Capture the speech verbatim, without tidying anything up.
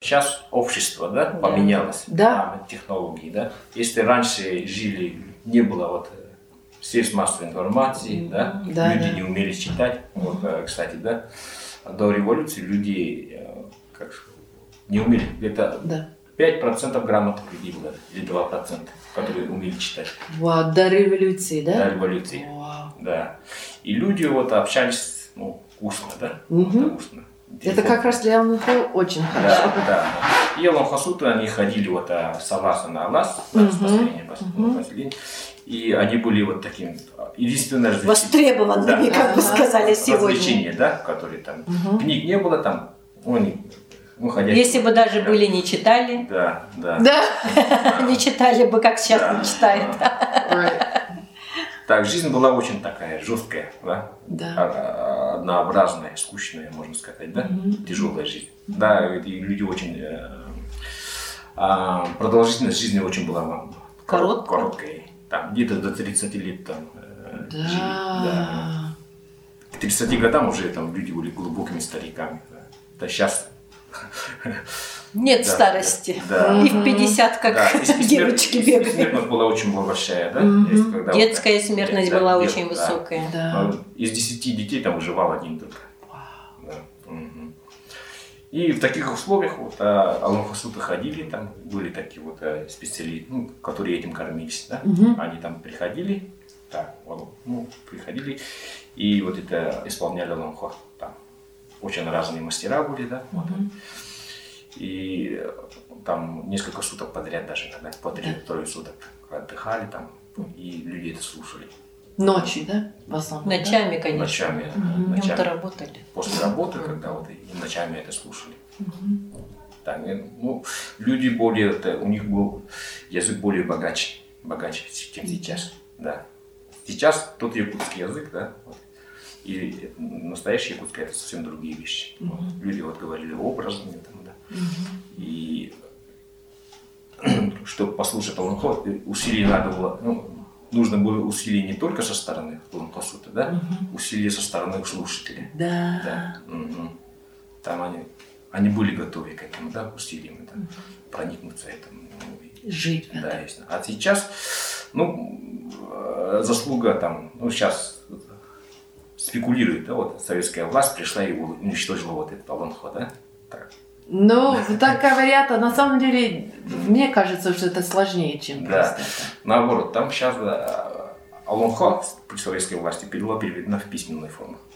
сейчас общество, да, Да. поменялось, Да. там, технологии, да. Если раньше жили, не было вот средств массовой информации, да, Да, люди да. не умели читать, вот, э, кстати, да, до революции людей э, как, не умели, где-то Да. пять процентов грамотных людей было, или два процента, которые умели читать Вау, до революции, до да? революции, Вау. да. И люди вот общались, ну, устно, да, Мгм. вот, устно. Это как раз для ЛНХ очень Да, хорошо. да. И Аллахасуты, они ходили вот а, согласно на Аллах, да, Мгм. с последнего пос- Мгм. последнего. И они были вот таким, единственное развлечение. Востребованными, Да. как бы сказали сегодня. Развлечения, да, которые там, Мгм. книг не было там, ну, они, ну, ходячие. Если бы даже были не читали, Да, да. Да. не читали бы, как сейчас Да. не читают. Right. Так, жизнь была очень такая жесткая, да, Да. А- однообразная, скучная, можно сказать, да, Мгм. тяжелая жизнь. Да, и люди очень, э, а, продолжительность жизни очень была м, Короткая. короткая. Там где-то до тридцати лет там э, жили, да. Да. К тридцати годам уже там люди были глубокими стариками. Да, да сейчас. Нет Да, старости. да. И в пятьдесят, как Да, и смерть- девочки и бегают. смертность была очень большая, да? Мгм. Если когда вот, Детская да, смертность да, была дет- очень да. высокая. Да. А из десяти детей там выживал один только. Да. Мгм. И в таких условиях вот а, Аллахасуты ходили, там были такие вот а, специалисты, ну, которые этим кормились, да? Мгм. Они там приходили, так, вот, ну, приходили и вот это исполняли Аллаху. Там очень разные мастера были, да? Вот. Мгм. И там несколько суток подряд даже, иногда по три-трое суток отдыхали там, и люди это слушали. Ночью, да? В основном, да? Ночами, конечно. Ночами, Мгм. Днем-то ночами. работали. После работы, когда вот и ночами это слушали. Мгм. Так, э, ну, люди более, это, у них был язык более богаче, богаче, чем сейчас. Да. Сейчас тот якутский язык, да, вот, и настоящий якутский это совсем другие вещи. Мгм. Вот, люди вот говорили образами, там, да. Мгм. И чтобы послушать Аллаху, усилий надо было, ну, нужно было усилий не только со стороны Аллахасута, да, Мгм. усилия со стороны слушателя. Да. Да. Мгм. Там они, они были готовы к этому, да, усилиям, да, проникнуться этому. ну, и- Жить в Да, этом. ясно. А сейчас, ну, э, заслуга там, ну, сейчас спекулирует, да, вот советская власть пришла и уничтожила вот этот Аллаху, да, так. Ну, так говорят, а на самом деле, мне кажется, что это сложнее, чем Да. просто это. Наоборот, там сейчас Аллаху при советской власти была переведена в письменную форму.